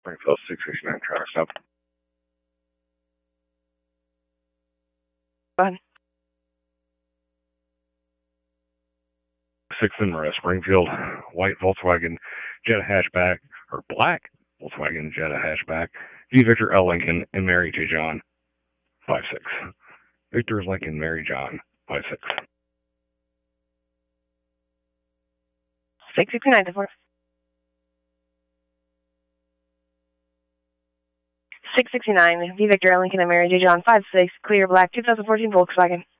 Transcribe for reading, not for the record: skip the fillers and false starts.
Springfield 669 traffic stop. Go ahead. 6 in Marissa, Springfield, white Volkswagen Jetta hatchback, or black Volkswagen Jetta hatchback, V. Victor L. Lincoln, and Mary J. John, 5-6. Victor Lincoln, Mary John, 5-6. 669 to 4. 669, V. Victor L. Lincoln and Mary J. John, 5-6, clear black 2014 Volkswagen.